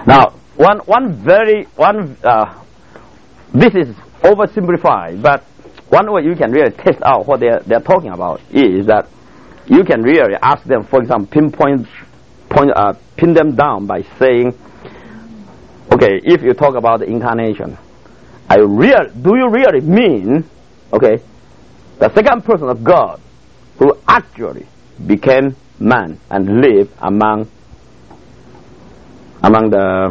Now, this is oversimplified, but one way you can really test out what they're talking about is that you can really ask them, for example, pin them down by saying, okay, if you talk about the incarnation, do you really mean, okay, the second person of God who actually became man and lived among the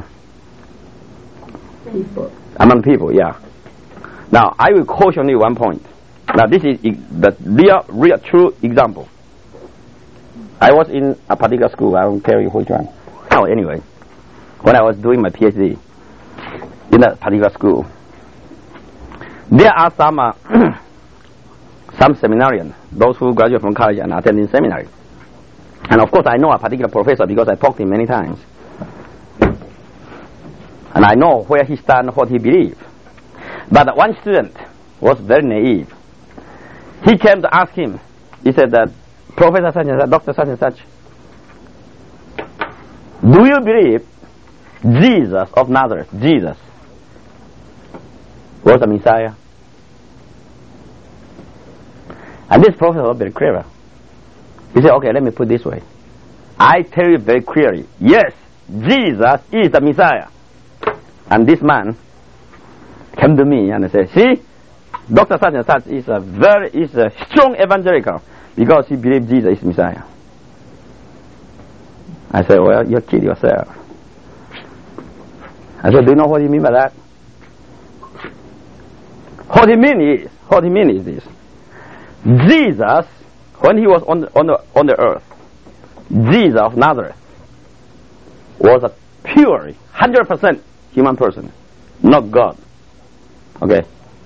people, yeah. Now, I will caution you one point. Now, this is the real true example. I was in a particular school. I don't care which one. Oh, anyway, when I was doing my PhD in a particular school, there are some seminarians, those who graduate from college and attending seminary. And of course, I know a particular professor because I talked to him many times. And I know where he stands, what he believes. But one student was very naive. He came to ask him. He said that, Professor such and such, Doctor such and such, do you believe Jesus of Nazareth, Jesus, was the Messiah? And this professor was very clever. He said, okay, let me put it this way. I tell you very clearly, yes, Jesus is the Messiah. And this man came to me and said, see, Dr. Such and such is a strong evangelical because he believes Jesus is Messiah. I said, well, you kid yourself. I said, do you know what you mean by that? What he means is this. Jesus, when he was on the earth, Jesus of Nazareth was a pure, 100% human person, not God. Okay.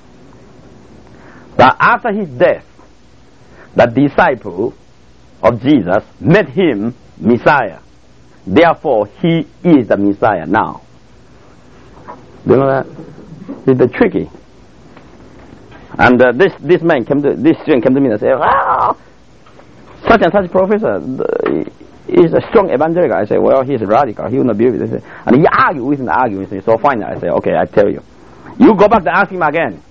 But after his death, the disciple of Jesus made him Messiah. Therefore, he is the Messiah now. Do you know that? It's tricky. And this student came to me and said, "Wow, such and such professor is a strong evangelical." I said, "Well, he's radical. He will not believe it." And he argued with me. So finally, I said, "Okay, I tell you. You go back to ask him again.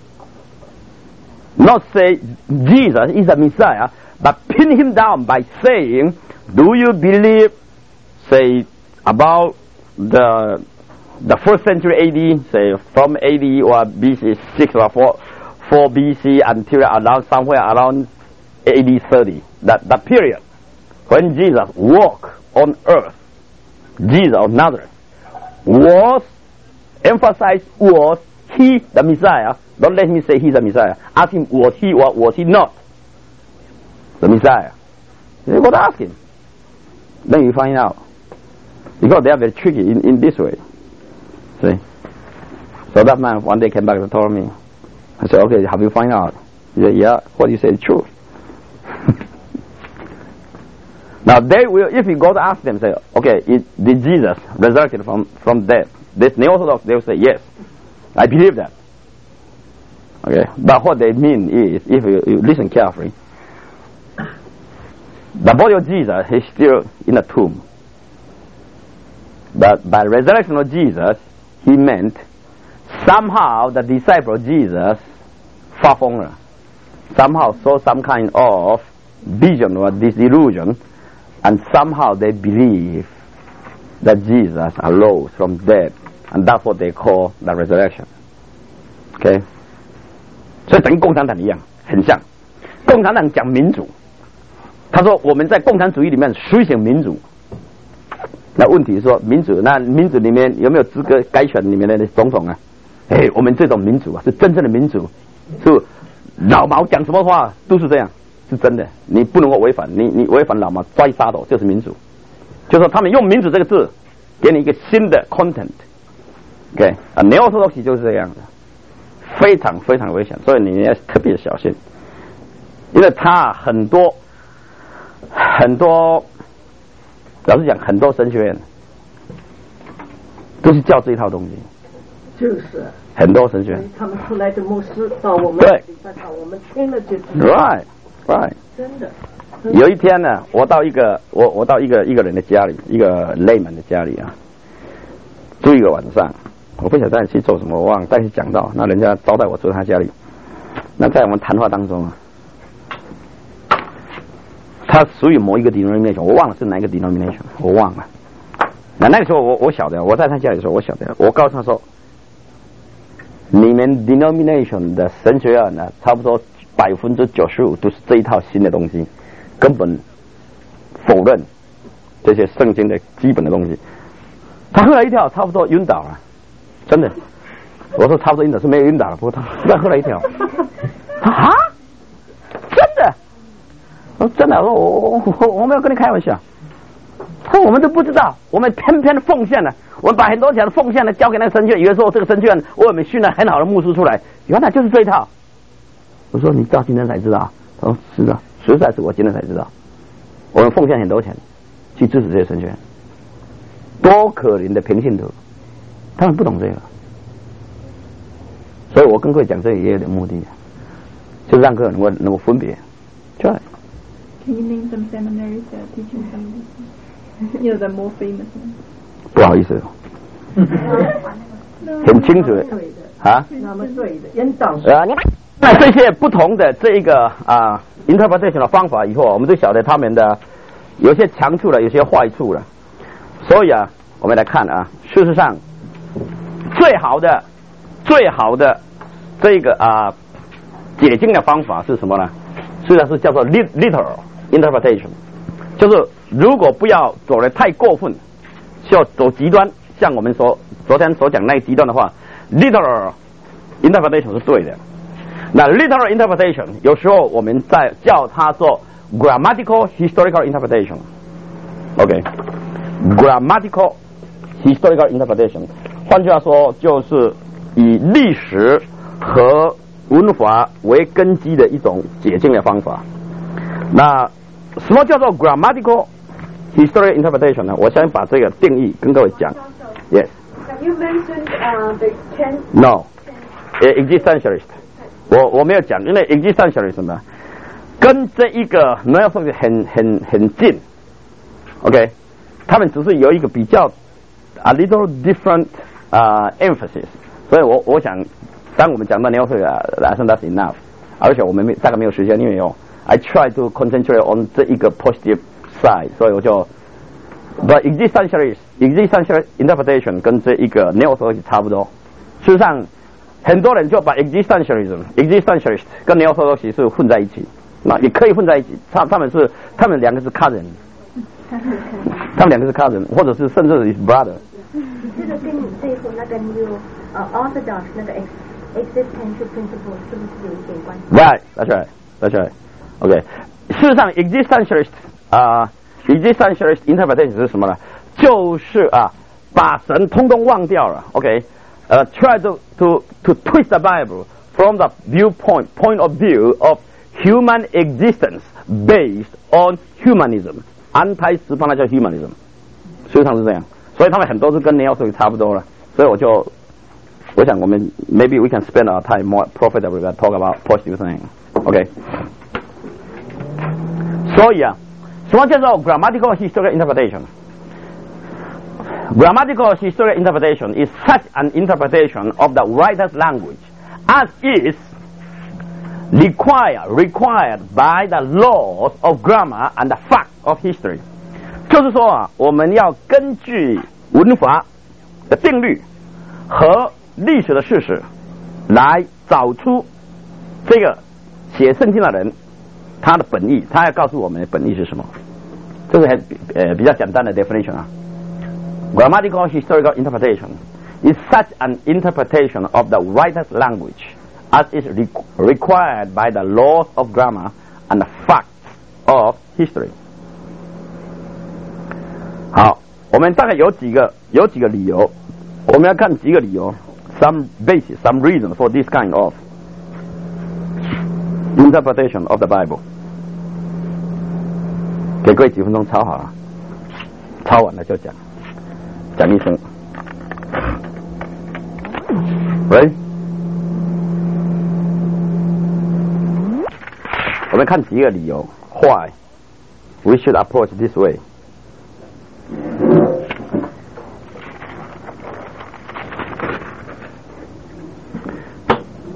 Not say Jesus is the Messiah, but pin him down by saying, do you believe, say, about the first century AD, say from AD or BC 6 or 4 BC until somewhere around AD 30, that period when Jesus walked on earth, Jesus of Nazareth, was he the Messiah? Don't let me say he's the Messiah. Ask him, was he or was he not the Messiah? You got to ask him. Then you find out. Because they are very tricky in this way. See? So that man one day came back and told me. I said, okay, have you found out? He said, yeah, what you say is true. Now they will, if you go to ask them, say, okay, did Jesus resurrected from death? This Neo-Orthodox, they will say, yes, I believe that. Okay, but what they mean is, if you listen carefully, the body of Jesus is still in a tomb. But by resurrection of Jesus, he meant somehow the disciple of Jesus somehow saw some kind of vision or disillusion, and somehow they believe that Jesus arose from death, and that's what they call the resurrection. Okay? 所以等于共产党一样，很像。共产党讲民主，他说我们在共产主义里面实行民主。那问题是说民主里面有没有资格改选里面的总统啊？哎，我们这种民主啊，是真正的民主，是老毛讲什么话都是这样，是真的，你不能够违反，你违反老毛抓一杀头就是民主。就说他们用民主这个字，给你一个新的 content。OK， 啊，Neo-Orthodox就是这样的。非常非常危险，所以你要特别小心，因为他很多，老实讲，很多神学院都是教这一套东西， 就是很多神学院， 他们出来的牧师到我们对礼拜堂，我们听了就知道 right， 真的。 有一天呢，我到一个人的家里，一个layman的家里啊， 住一个晚上，我不晓得带你去做什么，我忘了带你讲到，那人家招待我住他家里。那在我们谈话当中啊，他属于某一个 denomination， 我忘了是哪一个 denomination， 我忘了。那个时候我晓得，我在他家里的时候我晓得，我告诉他说，你们 denomination 的神学院呢，差不多95%都是这一套新的东西，根本否认这些圣经的基本的东西。他喝了一跳，差不多晕倒了，真的。我说差不多晕倒是没有晕倒了，不过他喝了一跳。啊，真的？我真的，我没有跟你开玩笑。他说我们都不知道，我们偏偏奉献了，我们把很多钱奉献了交给那个神学院，以为说这个神学院为我们训了很好的牧师出来，原来就是这一套。我说你到今天才知道？他说是的，实在是我今天才知道，我们奉献很多钱去支持这些神学院，多可怜的平信徒，他们不懂这个，所以我跟各位讲这个也有点目的，就是让各位能够分别。对。 Can you name some seminaries that are teaching some, you know, the more famous ones? 不好意思，很清楚的啊。 那么对的，引导。 那这些不同的这一个interpretation 的方法以后，我们就晓得他们的有些强处了，有些坏处了。所以啊，我们来看啊，事实上最好的这个解经的方法是什么呢？实际上是叫做 literal interpretation， 就是如果不要走得太过分，就走极端，像我们昨天所讲那个极端的话 ，literal interpretation 是对的。那 literal interpretation 有时候我们在叫它做 grammatical historical interpretation。OK，grammatical historical interpretation， 换句话说就是以历史和文法为根基的一种解经的方法。那什么叫做 grammatical historical interpretation 呢？我想把这个定义跟各位讲。Yes. Have you mentioned the 10? No. Existentialist。我没有讲，因为 existentialism 呢，跟这一个 Neophyte 很近。OK， 他们只是有一个比较 a little different emphasis。所以我想，当我们讲到 Neophyte， I think that's enough。而且我们大概没有时间，因为I try to concentrate on 这一个 positive side， 所以我就 ，but existentialist interpretation 跟这一个 Neophyte 差不多。事实上，很多人就把 existentialist 跟 Neophyte 是混在一起，那也可以混在一起。他们两个是 cousin， 他们两个是 cousin， 或者是甚至是 brother。 这个跟你最后那个 new orthodox 那个 existential principle 是不是有一点关系 ？Right, that's right. OK， 事实上 existentialist interpretation 是什么呢？就是把神通通忘掉了。OK。try to twist the Bible from the point of view of human existence based on humanism， anti-supernatural humanism， 实际上是这样。所以他们很多是跟 Neophyte 差不多了。所以我想我们 maybe we can spend our time more profitably to talk about positive things。OK。所以什么叫做 grammatical historical interpretation？Grammatical historical interpretation is such an interpretation of the writer's language as is required by the laws of grammar and the fact of history。就是说我们要根据文法的定律和历史的事实来找出这个写圣经的人他的本意，他要告诉我们的本意是什么。这是比较简单的 definition。Grammatical historical interpretation is such an interpretation of the writer's language as is required by the laws of grammar and the facts of history。 好，我们大概有几个理由，我们要看几个理由 ，some basis, some reason for this kind of interpretation of the Bible。给各位几分钟抄好了，抄完了就讲一声。喂，我们看几个理由 ，Why we should approach this way。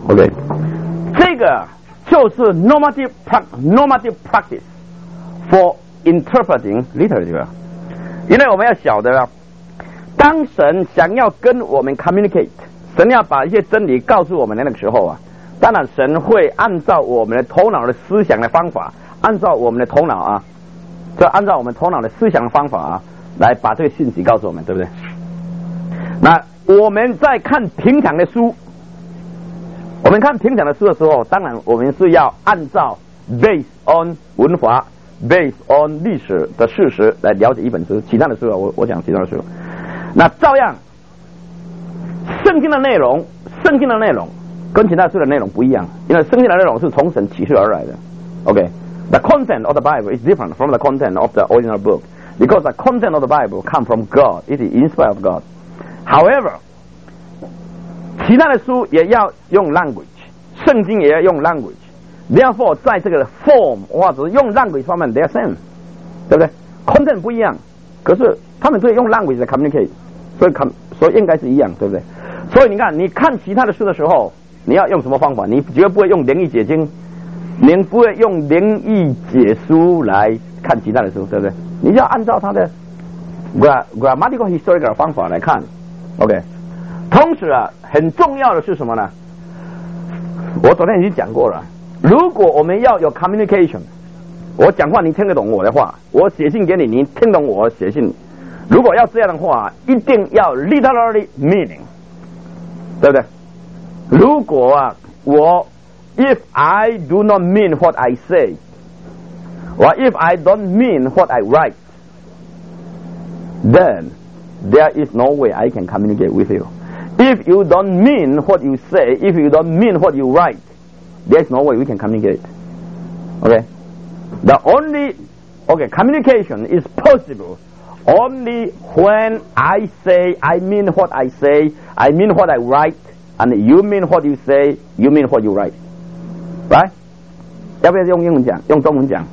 OK， 这个就是 normative practice for interpreting literature。因为我们要晓得，当神想要跟我们 communicate， 神要把一些真理告诉我们的那个时候啊，当然神会按照我们的头脑的思想的方法，按照我们的头脑啊，按照我们头脑的思想的方法啊，来把这个信息告诉我们，对不对？那我们在看平常的书，我们看平常的书的时候，当然我们是要按照 based on 文法 based on 历史的事实来了解一本书。其他的书啊，我讲其他的书，那照样圣经的内容跟其他书的内容不一样，因为圣经的内容是从神启示而来的。OK，the content of the Bible is different from the content of the original book because the content of the Bible come from God. It is inspired of God. However， 其他的书也要用 language， 圣经也要用 language。Therefore， 在这个 form 或者用 language 方面 ，they are same， 对不对 ？content 不一样，可是他们可以用 language 来 communicate， 所以应该是一样，对不对？所以你看其他的书的时候，你要用什么方法？你绝不会用灵异解经，你不会用灵异解书来看其他的书，对不对？你就要按照它的 grammatical historical 方法来看 ，OK。同时啊，很重要的是什么呢？我昨天已经讲过了，如果我们要有 communication， 我讲话你听得懂我的话，我写信给你，你听懂我写信。如果要这样的话，一定要 literally meaning， 对不对？如果啊，if I do not mean what I say， or if I don't mean what I write， then there is no way I can communicate with you.If you don't mean what you say, if you don't mean what you write, there's no way we can communicate. Okay? Communication is possible only when I say, I mean what I say, I mean what I write, and you mean what you say, you mean what you write. Right? 要不要用英文讲？用中文讲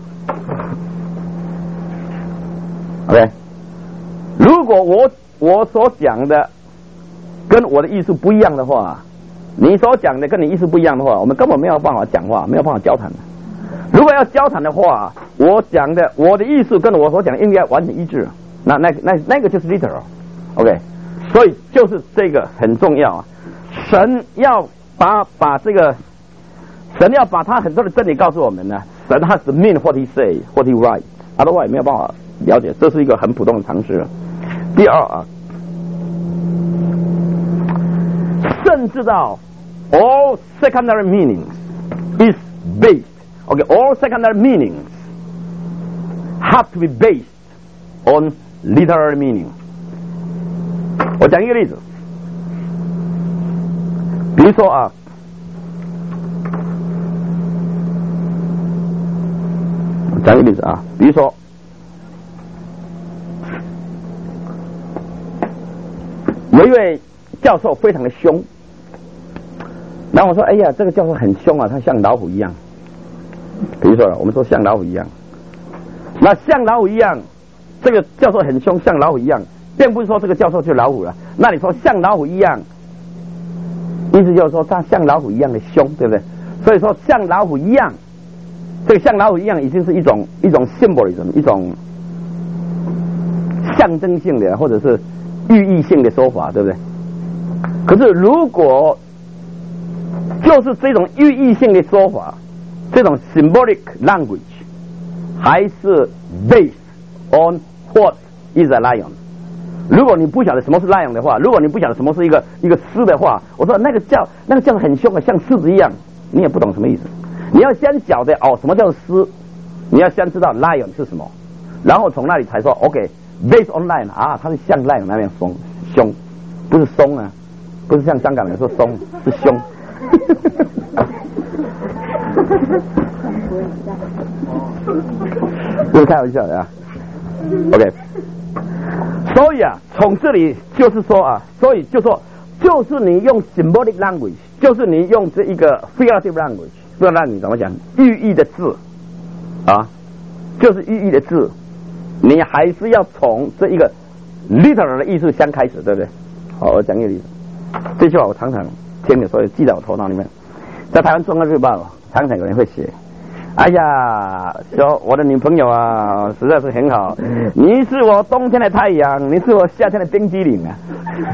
？OK？ 如果我所讲的跟我的意思不一样的话，你所讲的跟你意思不一样的话，我们根本没有办法讲话，没有办法交谈的。如果要交谈的话，我的意思跟我所讲的应该完全一致，那个就是 literal。OK， 所以就是这个很重要啊！神要把这个，神要把他很多的真理告诉我们呢。神has to mean what he say, what he write， otherwise 没有办法了解，这是一个很普通的常识。第二啊。甚至到 all secondary meanings is based. Okay, all secondary meanings have to be based on literary meaning. 我讲一个例子，比如说啊，讲一个例子啊，比如说有一位教授非常的凶。然后我说：“哎呀，这个教授很凶啊，他像老虎一样。”比如说了，我们说像老虎一样，那像老虎一样，这个教授很凶，像老虎一样，并不是说这个教授就是老虎了。那你说像老虎一样，意思就是说他像老虎一样的凶，对不对？所以说像老虎一样，这个像老虎一样已经是一种 symbolism， 一种象征性的或者是寓意性的说法，对不对？可是如果就是这种寓意性的说法，这种 symbolic language， 还是 based on what is a lion。如果你不晓得什么是 lion 的话，如果你不晓得什么是一个狮的话，我说那个叫很凶啊，像狮子一样，你也不懂什么意思。你要先晓得什么叫狮，你要先知道 lion 是什么，然后从那里才说 OK based on lion 啊，它是像 lion 那样凶，不是松啊，不是像香港人说松，是凶。不是开玩笑的啊 ，OK。所以啊，从这里就是说啊，所以就是你用 symbolic language， 就是你用这一个 figurative language， 不知道你怎么讲，寓意的字啊，就是寓意的字，你还是要从这一个 literal 的艺术先开始，对不对？好，我讲一个例子，这句话我常常听的，所以记在我头脑里面。 在台湾中央日报常常有人会写，哎呀，说我的女朋友啊，实在是很好，你是我冬天的太阳，你是我夏天的冰激凌啊。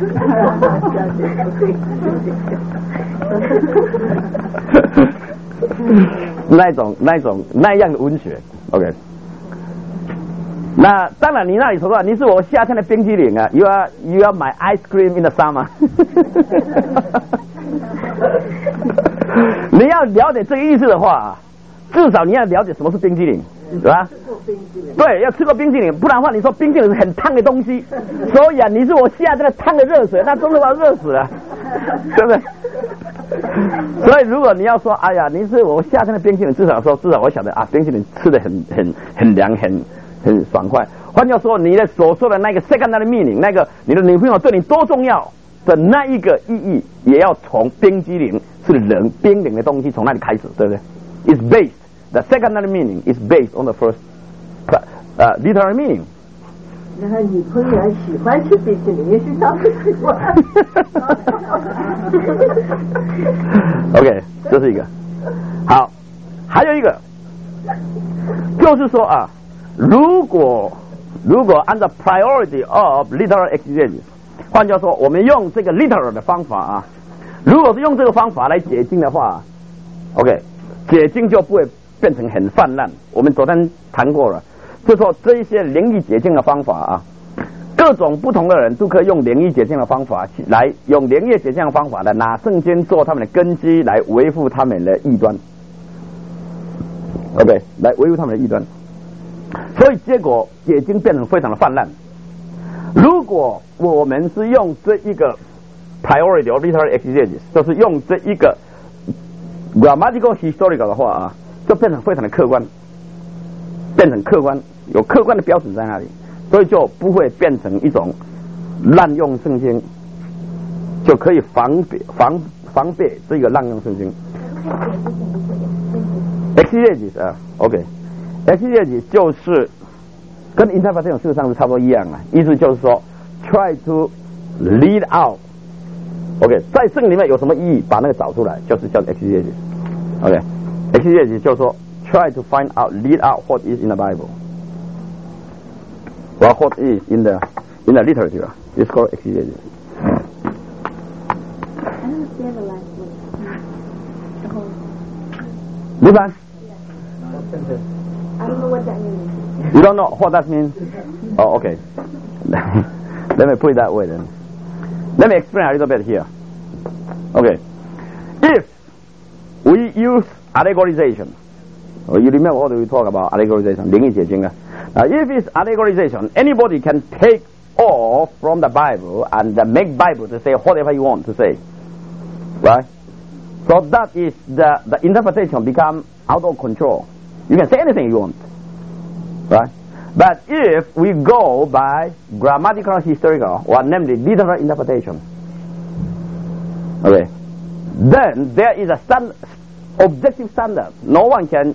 那样的文学 ，OK。那当然，你那里说的，你是我夏天的冰激凌啊 ，You are my ice cream in the summer 。你要了解这个意思的话，至少你要了解什么是冰激凌，是吧？对，要吃过冰激凌，不然的话，你说冰激凌是很烫的东西，所以啊，你是我夏天的烫的热水，那真的把我热死了，对不对？所以如果你要说，哎呀，你是我夏天的冰淇淋，至少我晓得啊，冰淇淋吃的很凉，很爽快。换句话说，你的所说的那个 secondary meaning， 那个你的女朋友对你多重要的那一个意义，也要从冰激凌是冰冷的东西从那里开始，对不对 ？It's based the secondary meaning is based on the first literary meaning。 然后女朋友喜欢吃冰淇淋，也许她不喜欢。 OK， 这是一个。好，还有一个，就是说啊，如果按照 priority of literal exegesis， 换句话说，我们用这个 literal 的方法啊，如果是用这个方法来解经的话 ，OK， 解经就不会变成很泛滥。我们昨天谈过了。就说这一些灵异解经的方法啊，各种不同的人都可以用灵异解经的方法来用灵异解经的方法来拿圣经做他们的根基，来维护他们的异端。OK， 来维护他们的异端。所以结果解经变成非常的泛滥。如果我们是用这一个 priority of literary exegesis， 就是用这一个 grammatical historical 的话啊，就变成非常的客观。变成客观，有客观的标准在那里，所以就不会变成一种滥用圣经，就可以防备这个滥用圣经。exegesis 啊 ，OK，exegesis 就是跟 interpretation 事实上是差不多一样啊，意思就是说 try to lead out，OK， 在圣经里面有什么意义，把那个找出来，就是叫 exegesis，OK，exegesis 就是说。Try to find out, lead out what is in the Bible. Well, what is in the literature. It's called exegesis. I don't see the last word. The whole. This one? I don't know what that means. You don't know what that means? Oh, okay. Let me put it that way then. Let me explain a little bit here. Okay. If we use allegorization,you remember what we talk about allegorization, 灵异解经啊。If it's allegorization, anybody can take off from the Bible and make Bible to say whatever you want to say, right? So that is the interpretation become out of control. You can say anything you want, right? But if we go by grammatical, historical, or namely literal interpretation, okay, then there is a objective standard. No one can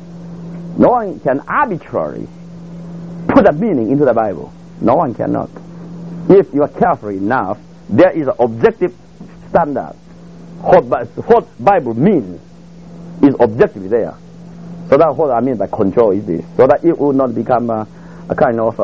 arbitrarily put a meaning into the Bible. No one cannot. If you are careful enough, there is an objective standard. What Bible means is objectively there. So that's what I mean by control is this. So that it will not become a kind of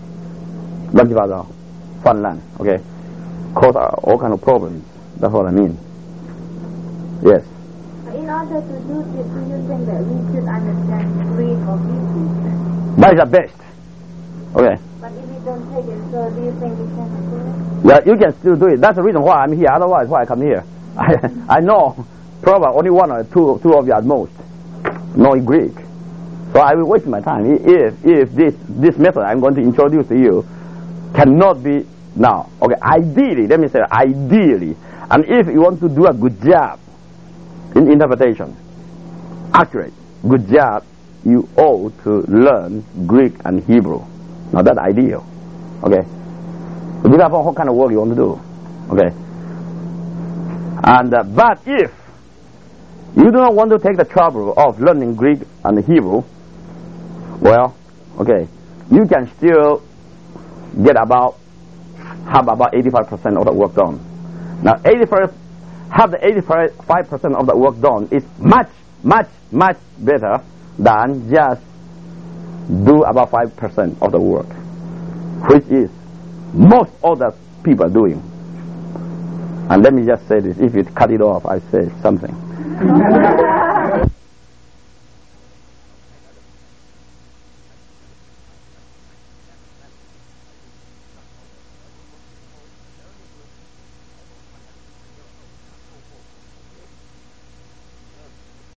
fun land, okay? Cause all kind of problems. That's what I mean. Yes. In order to do this, do you think that we should understand Greek or Hebrew? That is the best. Okay. But if we don't take it, so do you think we can do it? Yeah, you can still do it. That's the reason why I'm here. Otherwise, why I come here? I know probably only one or two of you at most know Greek. So I will waste my time if this method I'm going to introduce to you cannot be now. Okay, ideally, let me say ideally, and if you want to do a good job in interpretation, accurate, good job, you ought to learn Greek and Hebrew. Now that's ideal. Okay. So depends upon what kind of work you want to do. Okay. And but if you do not want to take the trouble of learning Greek and Hebrew, well, okay, you can still have about 85% of the work done. Now, have the 85% of the work done is much, much, much better than just do about 5% of the work, which is most other people doing. And let me just say this, if you cut it off, I say something.